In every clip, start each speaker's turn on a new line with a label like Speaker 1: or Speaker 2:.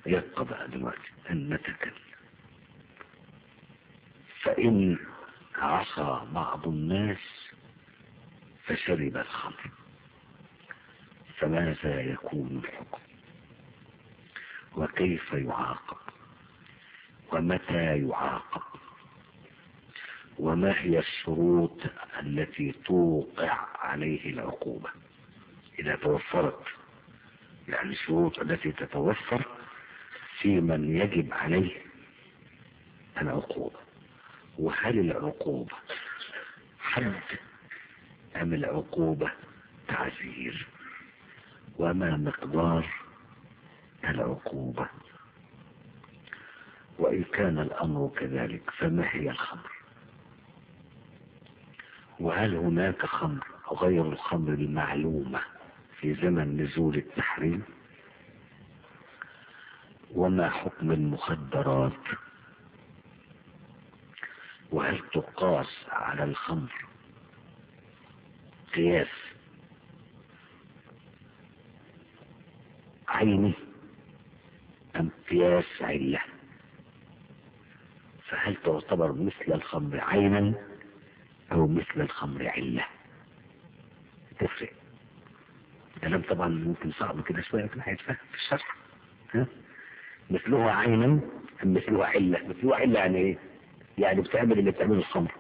Speaker 1: يبقى بقى دلوقتي أن نتكلم. فإن عصى بعض الناس فشرب الخمر فماذا يكون الحكم؟ وكيف يعاقب؟ ومتى يعاقب؟ وما هي الشروط التي توقع عليه العقوبة إذا توفرت؟ يعني الشروط التي تتوفر في من يجب عليه العقوبة. وهل العقوبة حد أم العقوبة تعزير؟ وما مقدار العقوبة؟ وإن كان الأمر كذلك فما هي الخمر؟ وهل هناك خمر غير الخمر المعلومة في زمن نزول التحريم؟ وما حكم المخدرات؟ وهل تقاس على الخمر قياس عيني أم قياس علة؟ فهل تعتبر مثل الخمر عينا أو مثل الخمر علة؟ تفرق. الكلام طبعا ممكن صعب كده شوية لكن هيتفهم في الشرح. مثلها عينا أم مثلها علة؟ مثلها علة يعني إيه؟ يعني بتعمل اللي بتعمله الخمر.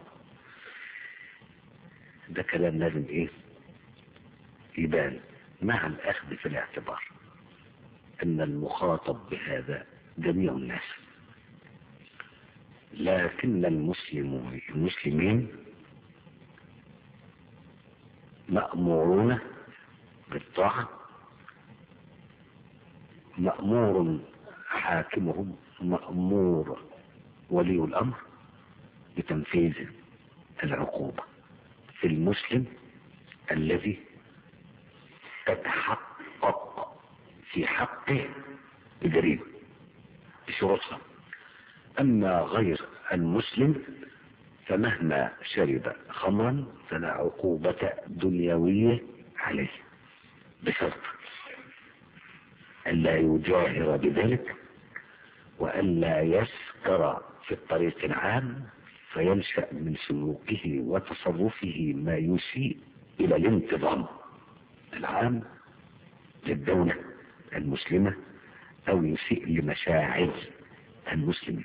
Speaker 1: ده كلام لازم إيه يبان مع الأخذ في الاعتبار أن المخاطب بهذا جميع الناس، لكن المسلمين مأمورون بالطاعة، مأمور حاكمهم، مأمور ولي الأمر بتنفيذ العقوبة في المسلم الذي تتحقق في حقه الجريمة بشروطها. أما غير المسلم فمهما شرب خمرا فلا عقوبة دنيوية عليه بشرط ألا يجاهر بذلك وألا يسكر في الطريق العام فينشأ من سلوكه وتصرفه ما يسيء إلى الانتظام العام للدولة المسلمة أو يسيء لمشاعر المسلمين.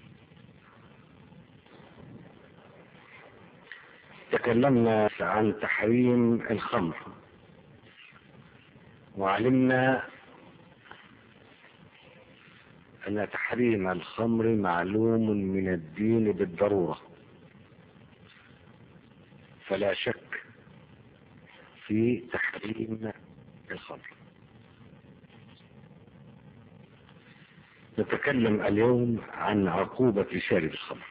Speaker 1: تكلمنا عن تحريم الخمر وعلمنا أن تحريم الخمر معلوم من الدين بالضرورة، فلا شك في تحريم الخمر. نتكلم اليوم عن عقوبة شارب الخمر.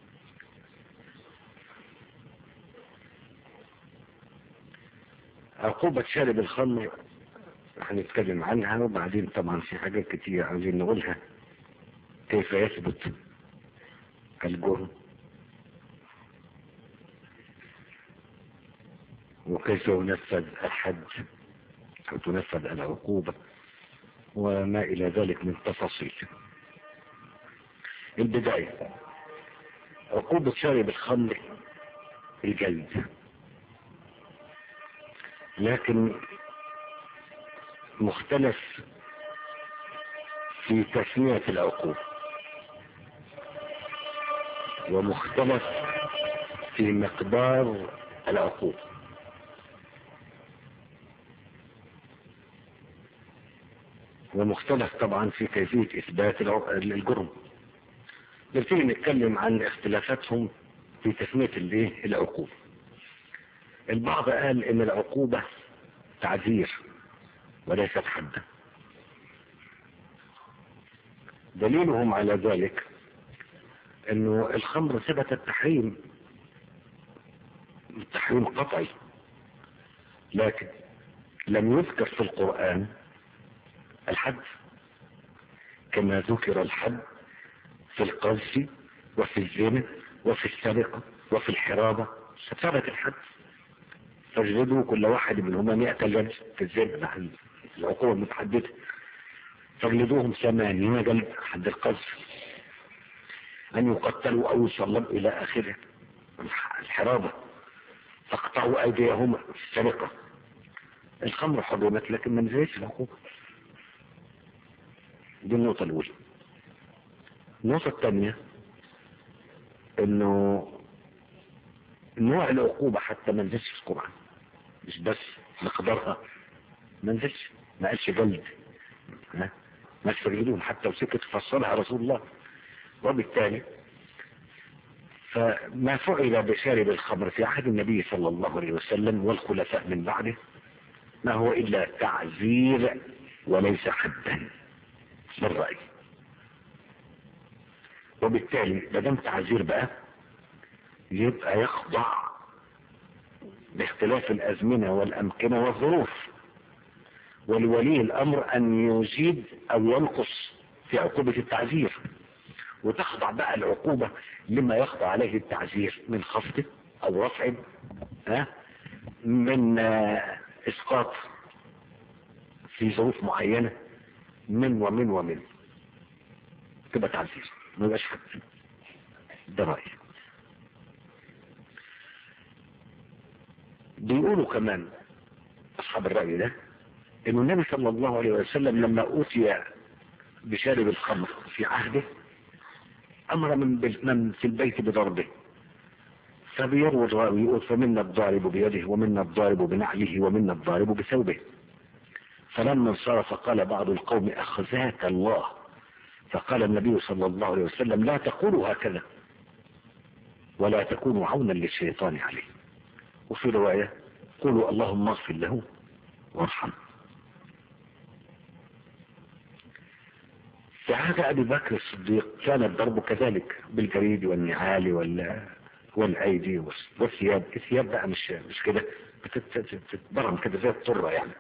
Speaker 1: عقوبة شارب الخمر هنتكلم عنها، وبعدين طبعا في حاجات كتير عايزين نقولها. كيف يثبت الجرم، وكيف ينفذ الحد أو تنفذ العقوبة، وما إلى ذلك من تفاصيل. البداية، عقوبة شارب الخمر الجلد، لكن مختلف في تسمية العقوبة، ومختلف في مقدار العقوبة. ومختلف طبعا في كيفية إثبات الجرم. نبتدي نتكلم عن اختلافاتهم في تسمية العقوبة. البعض قال إن العقوبة تعزير وليست حدا. دليلهم على ذلك إنه الخمر ثبت التحريم قطعي، لكن لم يذكر في القرآن الحد كما ذكر الحد في القذف وفي الزنا وفي السرقة وفي الحرابة. ثبت الحد، فاجلدوا كل واحد منهما 100 جلدة في الزنا، العقوبة المتحددة. فاجلدوهم 80 جلد حد القذف، أن يقتلوا أو يصلبوا إلى آخره، الحرابة، فاقطعوا أيديهم في السرقة. الخمر حرمت لكن ما نزلتش العقوبة. دي النقطة الأولى. النقطة الثانية إنه نوع العقوبة حتى ما نزلش في القرآن، مش بس مقدارها، ما نزلش، ما قالش جلد، ما تفرجدون حتى وسكت فصلها رسول الله. وبالتالي فما فعل بشارب الخمر في عهد النبي صلى الله عليه وسلم والخلفاء من بعده ما هو إلا تعزير وليس حدا بالرأي. وبالتالي ما دام تعزير بقى يبقى يخضع باختلاف الأزمنة والأمكنة والظروف، ولولي الأمر أن يزيد أو ينقص في عقوبة التعزير، وتخضع بقى العقوبة لما يخضع عليه التعزير من خفض أو رفع، من إسقاط في ظروف معينة، من ومن تبقى تعزير، ما يبقاش حد. ده رأيي. بيقولوا كمان أصحاب الرأي ده إن النبي صلى الله عليه وسلم لما أوتي بشارب الخمر في عهده أمر من في البيت بضربه، فبيروي الراوي يقول فمنا الضارب بيده ومنا الضارب بنعله ومنا الضارب بثوبه. فلما انصرف قال بعض القوم أخزاك الله، فقال النبي صلى الله عليه وسلم لا تقولوا هكذا ولا تكونوا عونا للشيطان عليه. وفي رواية قولوا اللهم اغفر له وارحمه. في عهد أبي بكر الصديق كان الضرب كذلك بالجريد والنعال والأيدي والثياب. الثياب بقى مش كده، بتتبرم كده زي الطرة يعني.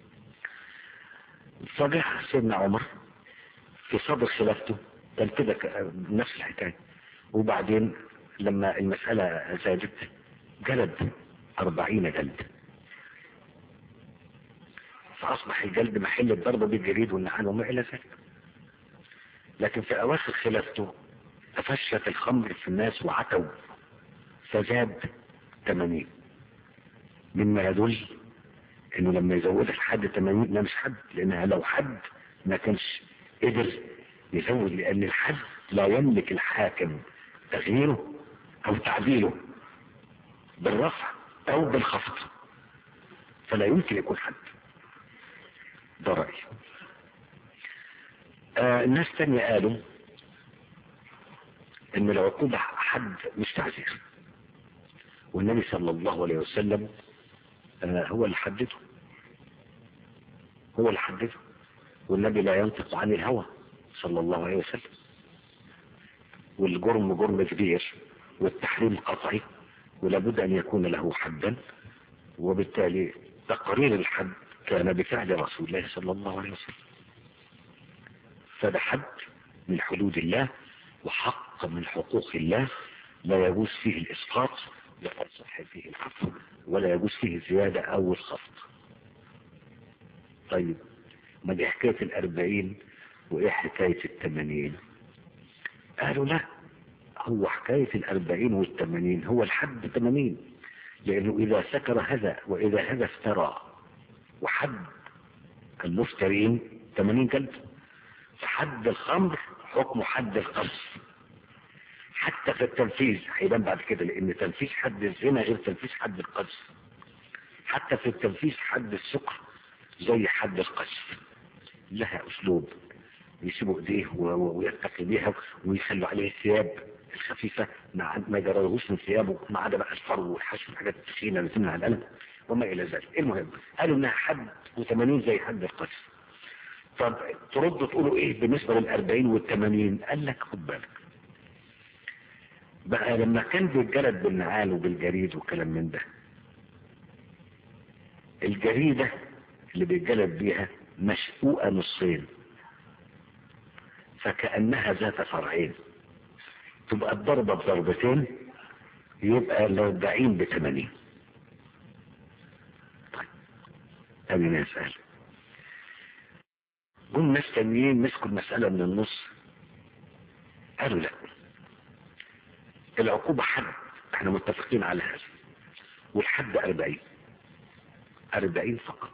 Speaker 1: فجاء سيدنا عمر في صدر خلافته كان كده نفس الحكاية، وبعدين لما المسألة زادت جلد 40 جلد، فأصبح الجلد محل الضرب بالجريد والنعال وما إلى ذلك. لكن في أواخر خلافته تفشت الخمر في الناس وعتوا فزاد 80، مما يدل انه لما يزود الحد 80 ده مش حد، لانها لو حد ما كانش قدر يزود، لان الحد لا يملك الحاكم تغييره او تعديله بالرفع او بالخفض، فلا يمكن يكون حد. ده رأيي. الناس تانية قالوا ان العقوبة حد مش تعزير، والنبي صلى الله عليه وسلم هو اللي حدده، والنبي لا ينطق عن الهوى صلى الله عليه وسلم، والجرم جرم كبير والتحريم قطعي ولابد ان يكون له حدا، وبالتالي تقرير الحد كان بفعل رسول الله صلى الله عليه وسلم. فده حد من حدود الله وحق من حقوق الله لا يجوز فيه الإسقاط ولا يصح فيه العفو ولا يجوز فيه الزيادة أو الخفض. طيب ما دي حكاية 40 وإيه حكاية 80؟ قالوا لا، هو حكاية 40 وال80 هو الحد 80، لأنه إذا سكر هذا وإذا هذا افترى، وحد المفترين 80 جلد، فحد الخمر حكم حد القذف. حتى في التنفيذ هيبان بعد كده، لان تنفيذ حد الزنا غير تنفيذ حد القذف. حتى في التنفيذ حد السكر زي حد القذف، لها اسلوب يسيبوا ايديه ويتقي بيها ويخلوا عليه الثياب الخفيفة ما يجرهوش من ثيابه، ما عدا بقى الفرو والحشو والحاجات التخينة اللي تمنع الألم وما إلى ذلك. المهم قالوا انها حد و80 زي حد القذف. طب تردوا تقولوا ايه بالنسبة لل40 وال80؟ قال لك خد بالك بقى، لما كان بيتجلد بالنعال وبالجريد وكلام من ده، الجريدة اللي بيتجلد بيها مشقوقة نصين فكأنها ذات فرعين، تبقى الضربة بضربتين يبقى 40 ب80. طيب أنا أسأل جم ناس تانيين مسكوا المسألة من النص، قالوا لا، العقوبة حد، احنا متفقين على هذا، والحد 40 فقط.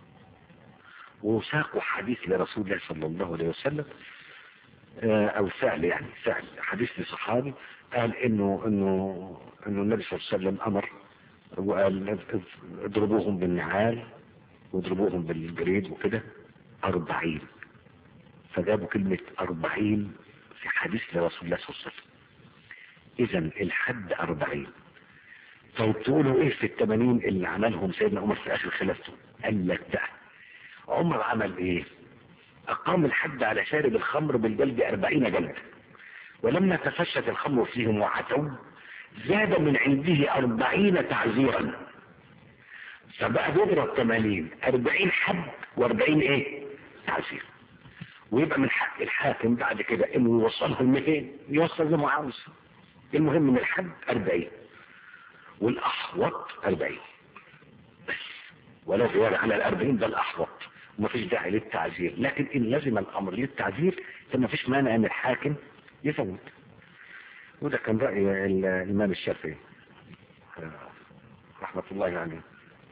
Speaker 1: وساقوا حديث لرسول الله صلى الله عليه وسلم، او فعل، يعني فعل حديث لصحابي قال انه النبي صلى الله عليه وسلم امر وقال اضربوهم بالنعال واضربوهم بالجريد وكده 40. فجابوا كلمة 40 في حديث لرسول الله صلى الله عليه وسلم. اذا الحد 40. طيب تقولوا ايه في 80 اللي عملهم سيدنا عمر في اخر خلافته؟ قال لك بقى عمر عمل ايه؟ اقام الحد على شارب الخمر بالجلد 40 جلد، ولما تفشت الخمر فيهم وعتوا زاد من عنده 40 تعزيرا، فبقى بيضرب 80 40 حد و40 ايه تعزير. ويبقى من حق الحاكم بعد كده انه يوصلها ل 200 يوصل زي ما عاوز. المهم من الحد 40 والاحوط 40 بس، ولا زياده على ال40 ده الاحوط، ومفيش داعي للتعزير. لكن ان لزم الامر للتعزير فمفيش مانع ان الحاكم يفوت. وده كان راي الامام الشافعي رحمه الله عليه.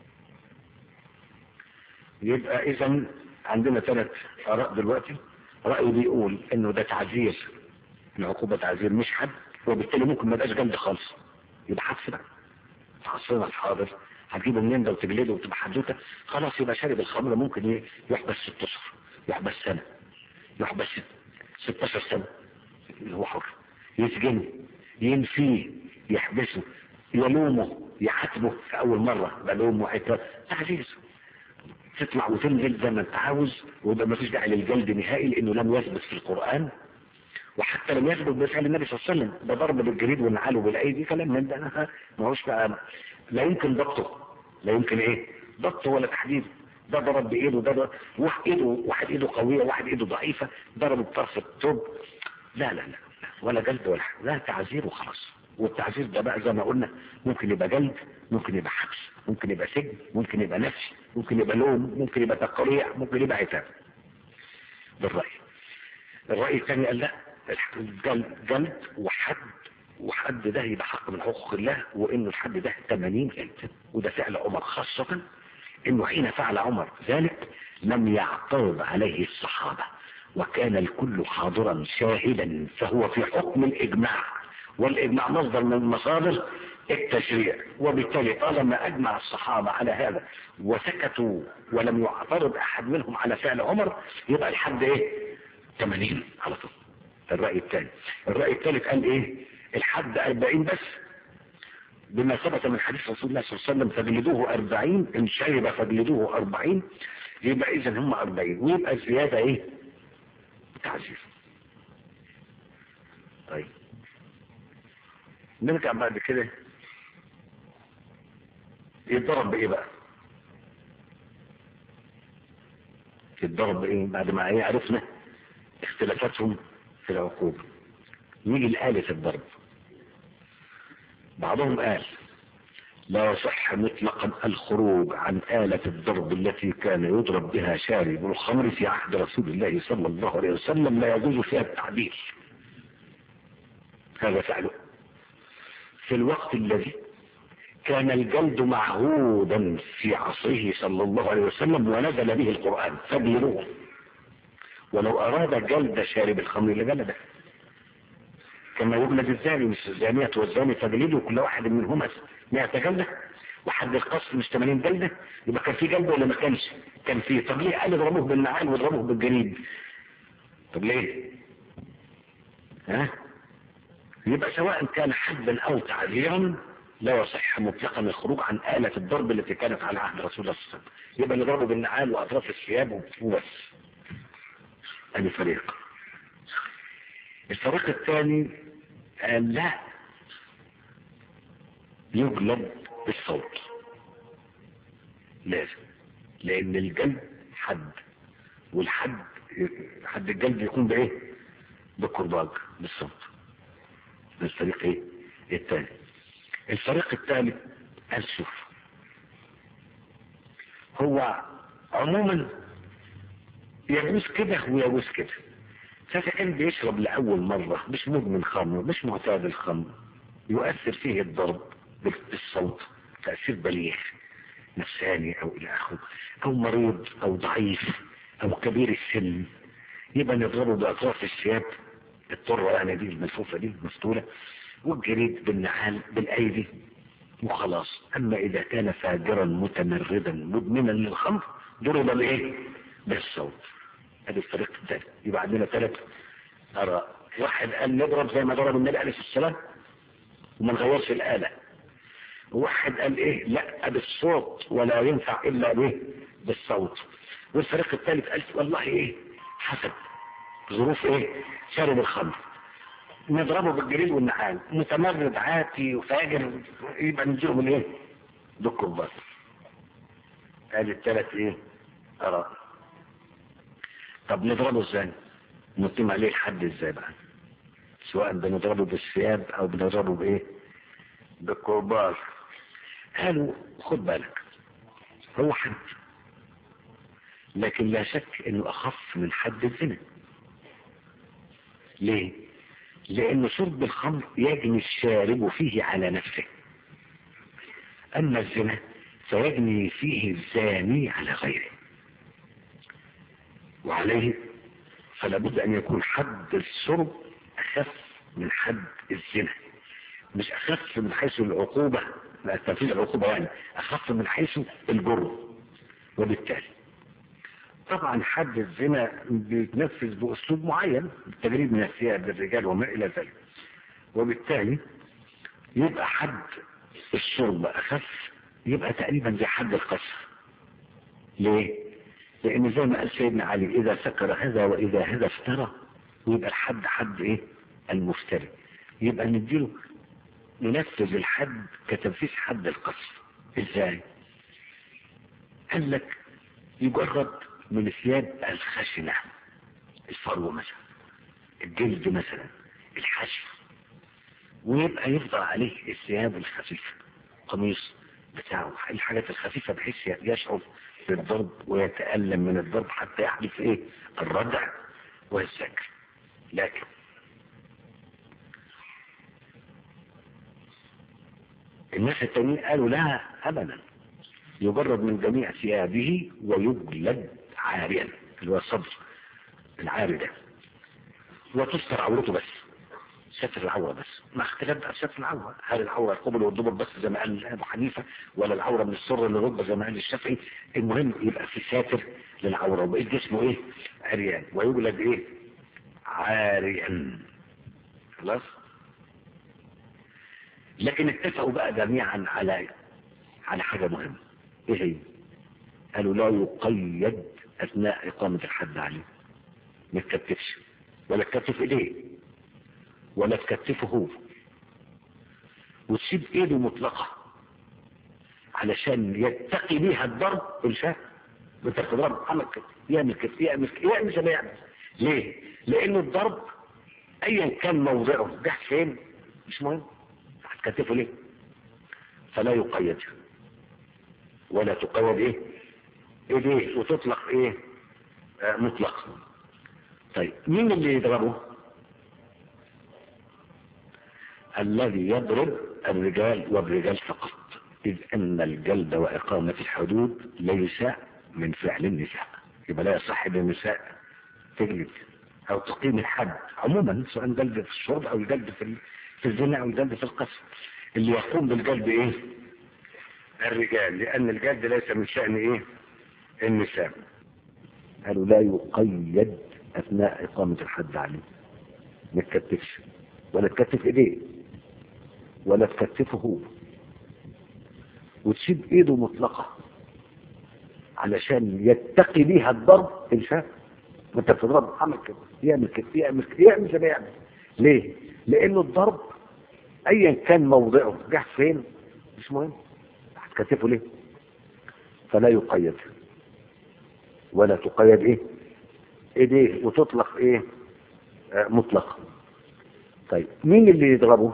Speaker 1: يبقى اذا عندنا 3 اراء دلوقتي. راي بيقول انه ده تعزير، العقوبه تعزير مش حد، وبالتالي ممكن ما يبقاش جلد خالص، يبقى حبس بقى. في عصرنا الحاضر هتجيبه منين ده وتجلده وتبقى حدوته؟ خلاص يبقى شارب الخمر ممكن يحبس 6 اشهر، يحبس سنه، يحبس 16 سنه، هو حر، يسجنه، ينفيه، يحبسه، يلومه، يعاتبه في اول مره بلوم وعتاب، تعزيز. تطلع وتنزل زي ما انت عاوز، ويبقى ما فيش داعي للجلد نهائي لانه لم يثبت في القران، وحتى لم يثبت بفعل النبي صلى الله عليه وسلم. ده ضرب بالجريد والنعال وبالايدي كلام من ده ما هوش بقى، لا يمكن ضبطه، لا يمكن ايه ضبطه ولا تحديده. ده ضرب بايده، ده واحد ايده قويه وواحد ايده ضعيفه، ضرب بطرف الثوب، لا لا لا ولا جلد ولا حاجه، لا تعزير وخلاص. والتعزير ده بقى زي ما قلنا ممكن يبقى جلد، ممكن يبقى حبس، ممكن يبقى سجن، ممكن يبقى نفي، ممكن يبقى لوم، ممكن يبقى تقريع، ممكن يبقى عتاب. بالرأي. الرأي الثاني قال لا، جلد وحد ده يبقى حق من حقوق الله، وانه الحد ده 80 جلد. وده فعل عمر، خاصة انه حين فعل عمر ذلك لم يعترض عليه الصحابة، وكان الكل حاضرا شاهدا، فهو في حكم الاجماع، والاجماع مصدر من مصادر التشريع. وبالتالي طالما اجمع الصحابة على هذا وسكتوا ولم يعترض احد منهم على فعل عمر، يبقى الحد ايه 80 على طول. الرأي الثاني. الرأي الثالث قال ايه؟ الحد 40 بس، بما ثبت من حديث رسول الله صلى الله عليه وسلم فجلدوه 40 ان شرب فجلدوه 40. يبقى اذا هم 40، ويبقى الزيادة ايه تعزير. طيب نرجع بعد كده، يتضرب بايه بقى؟ يتضرب بايه بعد ما ايه عرفنا اختلافاتهم في العقوبة؟ نيجي لآلة الضرب. بعضهم قال لا يصح مطلقا الخروج عن آلة الضرب التي كان يضرب بها شارب الخمر في عهد رسول الله صلى الله عليه وسلم، لا يجوز فيها التعديل. هذا فعله في الوقت الذي كان الجلد معهودا في عصره صلى الله عليه وسلم ونزل به القرآن فاجلدوه. ولو أراد جلد شارب الخمر لجلده، كما يجلد الزاني مش الزانية والزاني فجلدوا كل واحد منهما 100 جلدة، وحد القصر مش 80 جلدة. يبقى كان في جلد ولا ما كانش؟ كان فيه. طب ليه قال اضربوه بالنعال واضربوه بالجريد؟ طب ليه؟ يبقى سواء كان حدا او تعزيرا لا يصح مطلقا الخروج عن آلة الضرب التي كانت على عهد رسول الله صلى الله عليه وسلم. يبقى نضربه بالنعال واطراف الثياب وبس. ادي فريق. الفريق الثاني قال لا، يجلد بالصوت لازم، لان الجلد حد، والحد حد الجلد يكون بايه؟ بالكرباج، بالصوت. ده الفريق ايه الثاني. الفريق الثالث قال شوف، هو عموما يجوز كده ويجوز كده. فإذا كان بيشرب لأول مرة، مش مدمن خمر، مش معتاد الخمر، يؤثر فيه الضرب بالصوت تأثير بليغ نفساني أو إلى آخره، أو مريض أو ضعيف أو كبير السن، يبقى نضربه بأطراف الثياب الطرة يعني دي الملفوفة دي المفتولة، والجريد بالنعال بالأيدي وخلاص. أما إذا كان فاجرا متمردا مدمنا للخمر ضرب الإيه؟ بالصوت. هذه الطريقة الثانية. يبقى عندنا 3 آراء. واحد قال نضرب زي ما ضرب النبي عليه السلام وما نغيرش الآلة. وواحد قال ايه؟ لا بالصوت ولا ينفع الا به بالصوت. والفريق الثالث قال والله ايه؟ حسب ظروف ايه؟ شارب الخمر نضربه بالجريل والنعال، متمرد عاتي وفاجر يبقى نديله من ايه؟ بالكبار. قال ال3 ايه؟ اراء. طب نضربه ازاي؟ نقيم عليه الحد ازاي بقى؟ سواء بنضربه بالثياب او بنضربه بايه؟ بالكبار. قالوا خد بالك، هو حد، لكن لا شك انه اخف من حد الزنا. ليه؟ لان شرب الخمر يجني الشارب فيه على نفسه، اما الزنا فيجني فيه الزاني على غيره، وعليه فلا بد ان يكون حد الشرب اخف من حد الزنا. مش اخف من حيث العقوبة، لا تنفيذ العقوبة يعني، اخف من حيث الجرم. وبالتالي طبعا حد الزنا بيتنفذ باسلوب معين، التجريد من الثياب للرجال وما الى ذلك، وبالتالي يبقى حد الشرب اخف، يبقى تقريبا زي حد القذف. ليه؟ لان زي ما قال سيدنا علي اذا سكر هذا واذا هذا افترى، ويبقى الحد حد ايه؟ المفتري. يبقى نديله ننفذ الحد كتنفيذ حد القذف. ازاي؟ قال لك يجرد من الثياب الخشنة، الفرو مثلا، الجلد مثلا، الحشو، ويبقى يفضل عليه الثياب الخفيفة، قميص بتاعه، الحاجات الخفيفة بحيث يشعر بالضرب ويتألم من الضرب حتى يحدث ايه؟ الردع والزجر. لكن الناس التانيين قالوا لا ابدا، يجرد من جميع ثيابه ويجلد عاريا، اللي هو الصدر العاري ده، وتستر عورته بس، ستر العورة بس، ما اختلاف بقى في ستر العورة، هل العورة القبل والدبر بس زي ما قال ابو حنيفة، ولا العورة من السر للركبة زي ما قال الشافعي؟ المهم يبقى في ساتر للعورة، وبقيت جسمه ايه؟ عريان، ويجلد ايه؟ عاريا. خلاص. لكن اتفقوا بقى جميعا على حاجة مهمة. ايه هي؟ قالوا لا يقيد اثناء اقامة الحد عليه، ما تكتفش ولا تكتف ايديه ولا تكتفه هو، وتسيب ايده مطلقة علشان يتقي بيها الضرب الشاف. بتضرب عمل كده، يعمل كده، يعمل كده، يعمل زي ما يعمل. ليه؟ لانه الضرب ايا كان موضعه ده فين مش مهم، هتكتفه ليه؟ فلا يقيد ولا تقيد ايه؟ ايديه، وتطلق ايه؟ مطلق. طيب مين اللي يضربه؟ الذي يضرب الرجال والرجال فقط، إذ أن الجلد وإقامة الحدود ليس من فعل النساء. يبقى لا يصح للنساء تجلد أو تقيم الحد عموما، سواء جلد في الشرب أو جلد في الزنا أو جلد في القصر. اللي يقوم بالجلد إيه؟ الرجال، لأن الجلد ليس من شأن إيه؟ النساء. قالوا لا يقيد أثناء إقامة الحد عليه، ما تكتفش ولا تكتف إيديه ولا تكتفه هو، وتسيب ايده مطلقة علشان يتقي بيها الضرب الشاف. وانت بتضرب عمل كده، يعمل كده، يعمل كده، يعمل زي ما يعمل. ليه؟ لانه الضرب ايا كان موضعه جه فين مش مهم، هتكتفه ليه؟ فلا يقيد ولا تقيد ايه؟ ايديه، وتطلق ايه؟ مطلقة. طيب مين اللي يضربه؟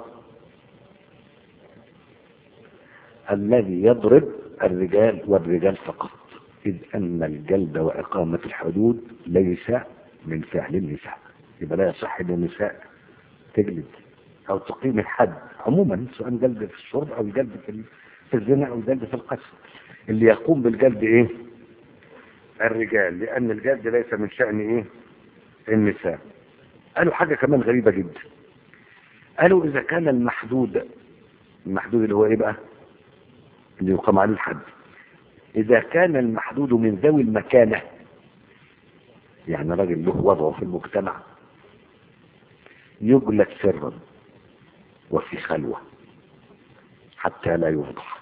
Speaker 1: الذي يضرب الرجال والرجال فقط، إذ أن الجلد وإقامة الحدود ليس من فعل النساء، يبقى لا يصح للنساء تجلد أو تقيم الحد عموما، سواء جلد في الشرب أو الجلد في الزنا أو الجلد في القتل. اللي يقوم بالجلد إيه؟ الرجال، لأن الجلد ليس من شأن إيه؟ النساء. قالوا حاجة كمان غريبة جدا، قالوا إذا كان المحدود اللي هو إيه بقى؟ اللي يقام عليه الحد، إذا كان المحدود من ذوي المكانة، يعني راجل له وضعه في المجتمع، يجلد سرا وفي خلوة حتى لا يفضح.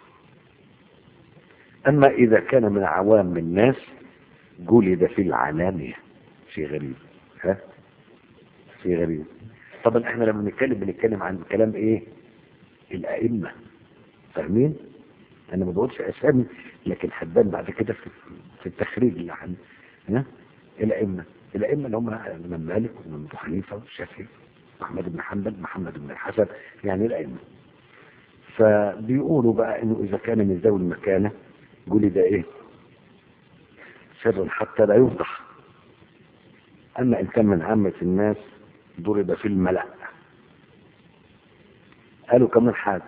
Speaker 1: أما إذا كان من عوام الناس جلد في العلانية. شيء غريب، ها؟ شيء غريب. طبعا احنا لما بنتكلم عن كلام ايه؟ الأئمة، فاهمين؟ انا ما بقولش اسامي، لكن هتبان بعد كده في التخريج اللي عن الأئمة اللي هم الإمام مالك والإمام أبو حنيفة والشافعي أحمد بن حنبل محمد بن الحسن، يعني الأئمة. فبيقولوا بقى إنه إذا كان من ذوي المكانة جلد إيه؟ سرا حتى لا يفضح. أما إن كان من عامة الناس ضرب في الملأ. قالوا كمان حاجة،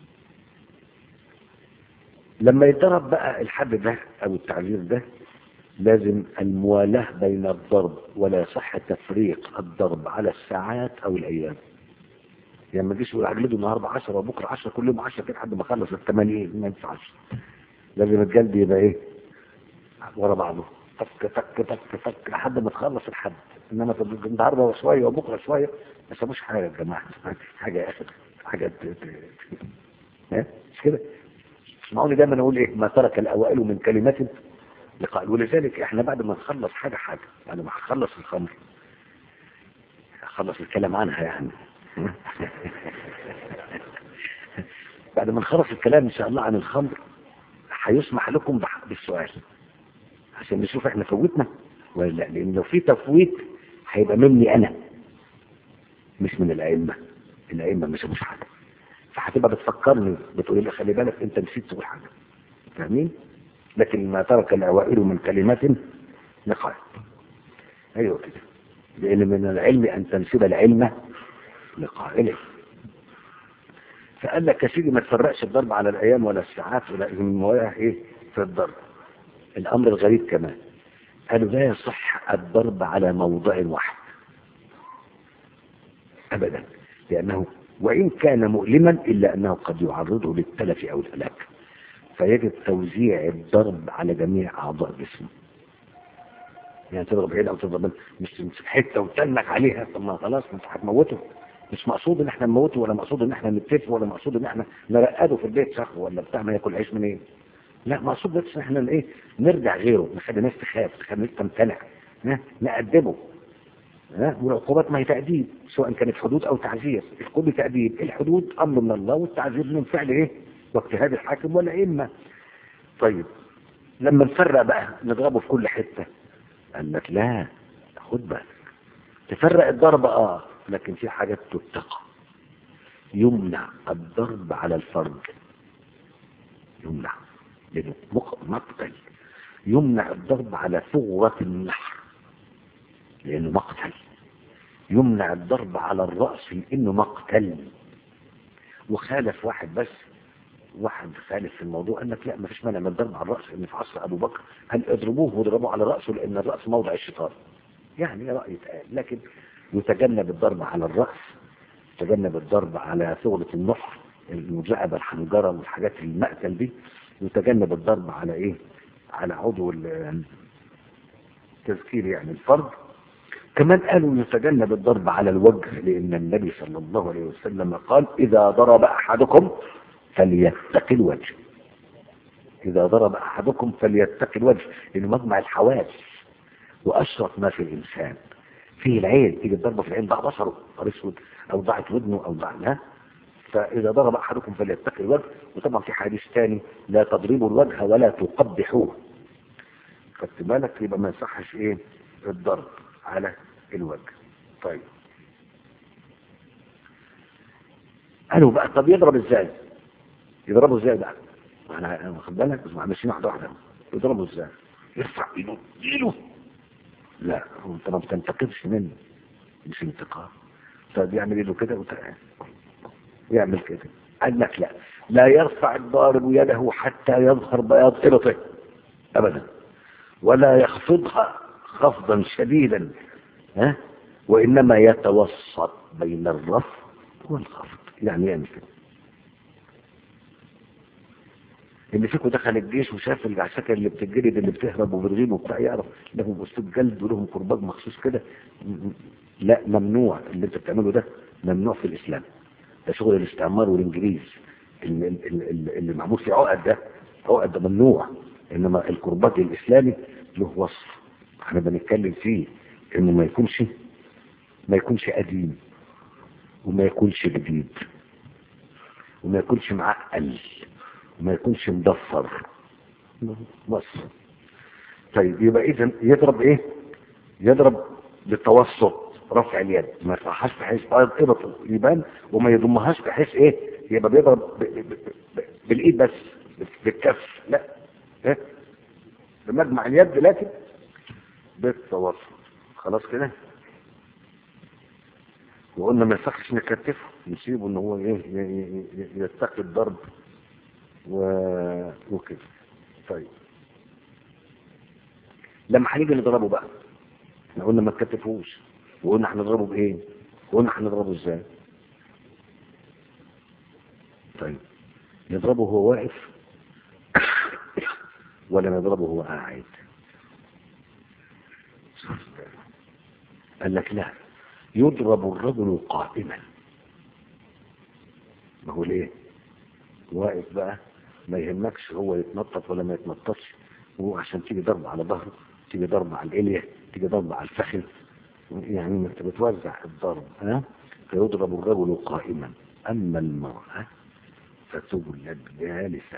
Speaker 1: لما يتضرب بقى الحد ده أو التعذير ده لازم الموالاة بين الضرب، ولا يصح تفريق الضرب على الساعات أو الأيام. يعني ما تجيش يقول هجلده النهارده 10 وبكره 10 كل يوم 10 كده لحد ما اخلص ال80، ما ينفعش. لازم الجلد يبقى ايه؟ ورا بعضه، تك تك تك تك لحد ما تخلص الحد. انما النهارده شويه وبكره شويه ما سابوش حاجه يا جماعه، حاجه يا اخي، حاجه مش كده؟ اسمعوني دايما اقول ايه؟ ما ترك الاوائل من كلمه لقائل. ولذلك احنا بعد ما نخلص حاجه بعد ما هنخلص الخمر، هنخلص الكلام عنها يعني بعد ما نخلص الكلام ان شاء الله عن الخمر هيسمح لكم بالسؤال عشان نشوف احنا فوتنا ولا لا. لان لو في تفويت هيبقى مني انا مش من الائمه مش حاجه، فهتبقى بتفكرني بتقولي لي خلي بالك انت نسيت تقول حاجه، فاهمين؟ لكن ما ترك الاوائل من كلمات لقائل. ايوه كده، لان من العلم ان تنسب العلم لقائله. فقال لك يا سيدي ما تفرقش الضرب على الايام ولا الساعات ولا المواجهه ايه في الضرب. الامر الغريب كمان قالوا لا يصح الضرب على موضع واحد ابدا، لانه وان كان مؤلما الا انه قد يعرضه للتلف او الهلاك، فيجب توزيع الضرب على جميع اعضاء جسمه. يعني تضرب هنا او تضرب مش في حته وتنك عليها، طب ما خلاص انت هتموته. مش مقصود ان احنا نموته، ولا مقصود ان احنا نتفه، ولا مقصود ان احنا نرقده في البيت شهر ولا بتاع ما ياكل عيش منين. لا، مقصود بس احنا ايه؟ نرجع غيره، نخلي الناس تخاف، نخلي الناس تمتنع، نأدبه. والعقوبات ما هي تأديب، سواء كانت حدود او تعزير. العقوبة تأديب، الحدود امر من الله، والتعزير من فعل ايه؟ واجتهاد الحاكم ولا اما. طيب لما نفرق بقى نضربه في كل حته، قال لك لا، خد بالك تفرق الضرب لكن في حاجات تتقى. يمنع الضرب على الفرج، يمنع لانه مقتل. يمنع الضرب على ثغرة النحر لانه مقتل. يمنع الضرب على الرأس لانه مقتل. وخالف واحد خالف في الموضوع، قال لك لا ما فيش مانع من الضرب على الرأس، ان في عصر ابو بكر قال اضربوه واضربوا على رأسه لان الرأس موضع الشيطان. يعني رأي اتقال، لكن يتجنب الضرب على الرأس، يتجنب الضرب على ثغرة النحر المجعبة الحنجرة والحاجات المقتل دي، يتجنب الضرب على ايه؟ على عضو التذكير يعني الفرد. كمان قالوا يتجنب الضرب على الوجه، لان النبي صلى الله عليه وسلم قال اذا ضرب احدكم فليتق الوجه. اذا ضرب احدكم فليتق الوجه، لانه مجمع الحواس واشرف ما في الانسان فيه العين. تيجي الضربه في العين ضاع بصره، نهار اسود، او ضاعت ودنه او ضاع. فاذا ضرب احدكم فليتقي الوجه. وطبعا في حديث ثاني لا تضربوا الوجه ولا تقبحوه. خدت بالك؟ يبقى ما يصحش ايه؟ الضرب على الوجه. طيب قالوا بقى طب يضرب ازاي؟ يضربوا ازاي بقى؟ انا واخد بالك، بس ماشيين واحده واحده. يضربوا ازاي؟ يرفع ايده اديله. لا، انت ما بتنتقمش منه، مش انتقام. طب يعمل ايده كده يعمل كده. قال لك لا، لا يرفع الضارب يده حتى يظهر بياض ابطه ابدا، ولا يخفضها خفضا شديدا، وانما يتوسط بين الرفع والخفض. يعني يعمل كده. اللي فيكم دخل الجيش وشاف العساكر اللي بتتجلد اللي بتهرب وبتغيب وبتاع يعرف لهم اسلوب جلد ولهم كرباج مخصوص كده. لا، ممنوع اللي انت بتعمله ده، ممنوع في الاسلام. ده شغل الاستعمار والانجليز اللي معمول فيه عقد ده. عقد ده ممنوع. انما الكرباج الاسلامي له وصف احنا بنتكلم فيه، انه ما يكونش قديم، وما يكونش جديد، وما يكونش معقل، وما يكونش مضفر. بس. طيب يبقى اذا يضرب ايه؟ يضرب بالتوسط، رفع اليد، ما يرفعهاش بحيث ابطه يبان، وما يضمهاش بحيث ايه يبقى بيضرب بالايد بس، بالكف لا، بمجمع اليد، لكن بالتوسط. خلاص كده. وقلنا ما يصحش نكتفه، نسيبه ان هو ايه يتقي الضرب وكده. طيب لما هنيجي نضربه بقى، احنا قلنا ما تكتفوش، وقلنا هنضربه بايه، وقلنا هنضربه ازاي. طيب نضربه وهو واقف ولا نضربه وهو قاعد؟ قال لك لا، يضرب الرجل قائما. ما هو ليه؟ واقف بقى ما يهمكش هو يتنطط ولا ما يتنططش، هو عشان تيجي ضرب على ظهره، تيجي ضرب على الاليه، تيجي ضرب على الفخذ، يعني انت بتوزع الضرب. فيضرب الرجل قائما، اما المرأة فتجلد جالسة.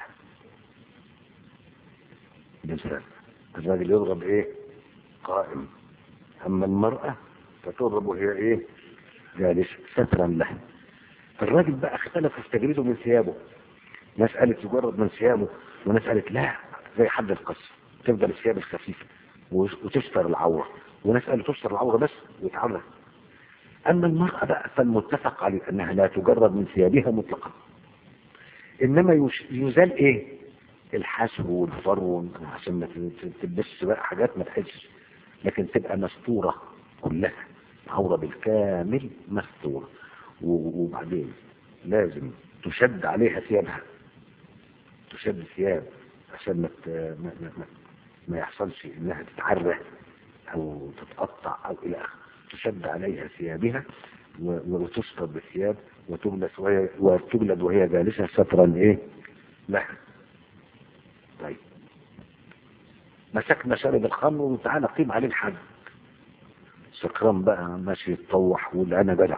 Speaker 1: مثال، الراجل يضرب ايه؟ قائم. اما المرأة فتضرب وهي ايه؟ جالسة، سترا لها. الراجل بقى اختلف في تجريده من ثيابه. ناس قالت يجرد من ثيابه، وناس قالت لا، زي حد القصر تفضل الثياب الخفيفة وتستر العورة، وناس قالت تستر العورة بس ويتعرض. اما المرأة بقى فالمتفق عليه انها لا تجرد من ثيابها مطلقا، انما يزال ايه؟ الحشو والفرو، عشان ما تلبسش بقى حاجات ما تحسش، لكن تبقى مستورة كلها، عورة بالكامل مستورة. وبعدين لازم تشد عليها ثيابها، تشد الثياب عشان ما يحصلش انها تتعرى او تتقطع او الى اخره. تشد عليها ثيابها وتستر بالثياب، وتجلد وهي جالسة سترا ايه لها. طيب مسكنا شارب الخمر وتعالى قيم عليه الحد، سكران بقى ماشي يتطوح ويقول انا جدع،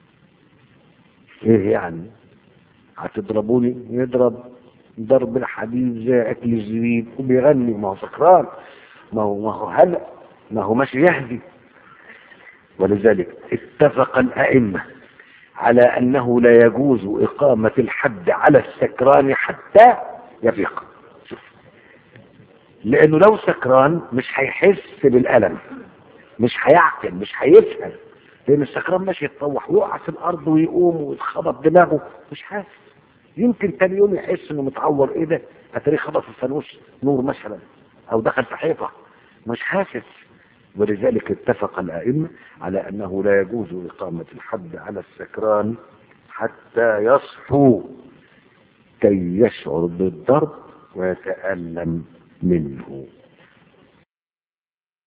Speaker 1: ايه يعني هتضربوني؟ يضرب ضرب الحديد زي اكل الزبيب وبيغني، ما هو سكران، ما هو هلا، ما هو ماشي يهدي. ولذلك اتفق الائمه على انه لا يجوز اقامه الحد على السكران حتى يفيق. لانه لو سكران مش هيحس بالالم، مش هيعقل، مش هيفهم، لان السكران ماشي يتطوح ويقع في الارض ويقوم ويتخبط دماغه، مش حاسس. يمكن تاني يوم يحس انه متعور، ايه ده؟ هتلاقيه خبط في الفانوس نور مثلا، او دخل في حيطه، مش حاسس. ولذلك اتفق الائمه على انه لا يجوز اقامه الحد على السكران حتى يصحو كي يشعر بالضرب ويتألم منه.